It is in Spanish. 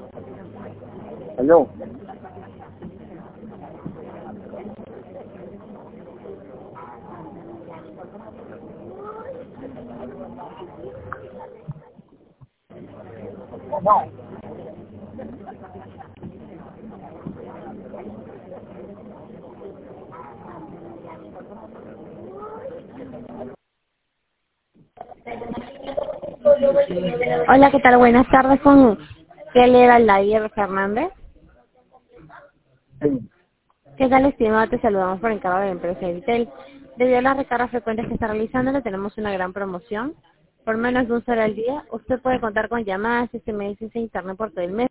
Aló. Hola, ¿qué tal? Buenas tardes con Keller Alayer Fernández. Sí. ¿Qué tal, estimado? Te saludamos por encargo de la empresa Intel. Debido a las recargas frecuentes que está realizando, le tenemos una gran promoción. Por menos de un sol al día, usted puede contar con llamadas, SMS e internet por todo el mes.